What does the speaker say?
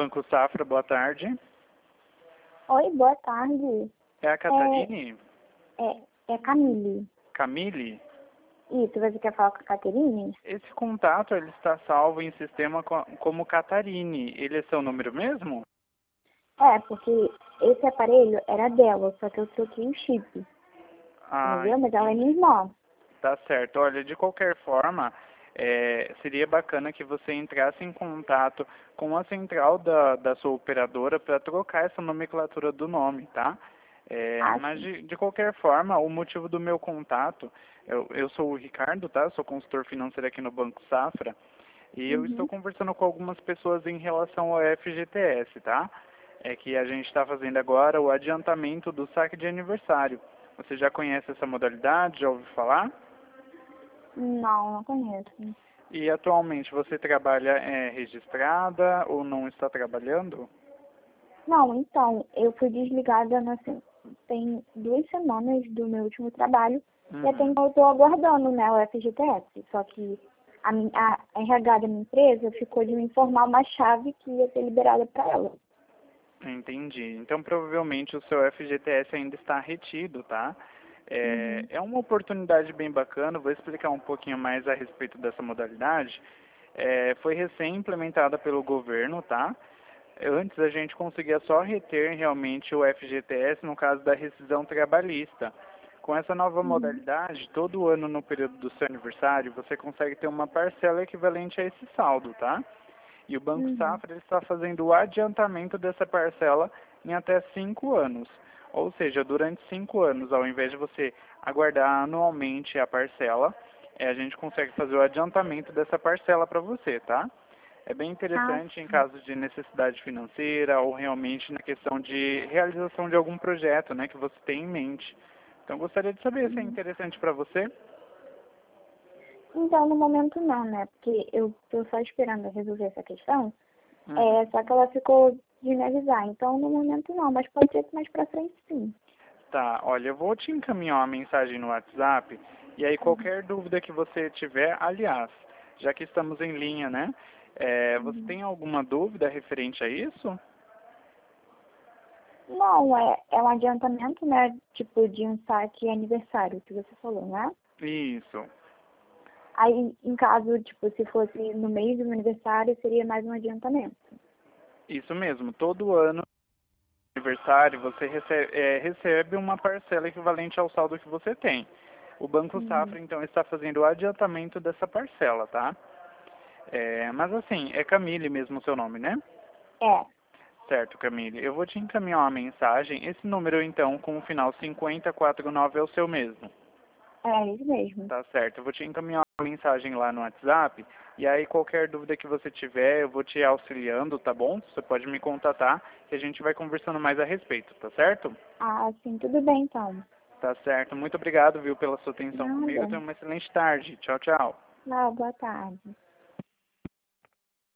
Banco Safra, boa tarde. Oi, boa tarde. É a Catarine? É Camille. Camille? Isso, você quer falar com a Caterine? Esse contato ele está salvo em sistema como Catarine. Ele é seu número mesmo? É, porque esse aparelho era dela, só que eu troquei o chip, Ah, entendeu? Mas ela é minha entendi. irmã. Tá certo. Olha, de qualquer forma, seria bacana que você entrasse em contato com a central da sua operadora para trocar essa nomenclatura do nome, tá? Ah, Mas sim. de qualquer forma, o motivo do meu contato, eu sou o Ricardo, tá? Eu sou consultor financeiro aqui no Banco Safra e eu estou Uhum. conversando com algumas pessoas em relação ao FGTS, tá? É que a gente está fazendo agora o adiantamento do saque de aniversário. Você já conhece essa modalidade? Já ouviu falar? Não conheço. E atualmente você trabalha registrada ou não está trabalhando? Não, então, eu fui desligada tem 2 semanas do meu último trabalho e até Uhum. então eu estou aguardando, né, o FGTS. Só que a RH da minha empresa ficou de me informar uma chave que ia ser liberada para ela. Entendi. Então provavelmente o seu FGTS ainda está retido, tá? Uhum. É uma oportunidade bem bacana, vou explicar um pouquinho mais a respeito dessa modalidade. Foi recém-implementada pelo governo, tá? Antes a gente conseguia só reter realmente o FGTS no caso da rescisão trabalhista. Com essa nova Uhum. modalidade, todo ano no período do seu aniversário, você consegue ter uma parcela equivalente a esse saldo, tá? E o Banco Uhum. Safra ele está fazendo o adiantamento dessa parcela em até 5 anos. Ou seja, durante 5 anos, ao invés de você aguardar anualmente a parcela, a gente consegue fazer o adiantamento dessa parcela para você, tá? É bem Ah, interessante em caso de necessidade financeira ou realmente na questão de realização de algum projeto, né, que você tem em mente. Então, gostaria de saber se é sim. interessante para você. Então, no momento não, né? Porque eu tô só esperando resolver essa questão. Uhum. Só que ela ficou de me avisar. Então, no momento não, mas pode ser que mais pra frente sim. Tá, olha, eu vou te encaminhar uma mensagem no WhatsApp e aí Uhum. qualquer dúvida que você tiver, aliás, já que estamos em linha, né? Você Uhum. tem alguma dúvida referente a isso? Não, é um adiantamento, né? Tipo, de um saque aniversário, que você falou, né? Isso, Aí, em caso, tipo, se fosse no mês do meu aniversário, seria mais um adiantamento. isso mesmo. Todo ano, no aniversário, você recebe uma parcela equivalente ao saldo que você tem. O Banco Uhum. Safra, então, está fazendo o adiantamento dessa parcela, tá? Mas assim, é Camille mesmo o seu nome, né? É, Certo, Camille. Eu vou te encaminhar uma mensagem. Esse número, então, com o final 5049 é o seu mesmo. é isso mesmo. Tá certo. Eu vou te encaminhar uma mensagem lá no WhatsApp. E aí, qualquer dúvida que você tiver, eu vou te auxiliando, tá bom? Você pode me contatar que a gente vai conversando mais a respeito, tá certo? Ah, sim, tudo bem então. Tá certo. Muito obrigado, viu, pela sua atenção comigo. Nada. Tenha uma excelente tarde. Tchau, tchau. Não, boa tarde.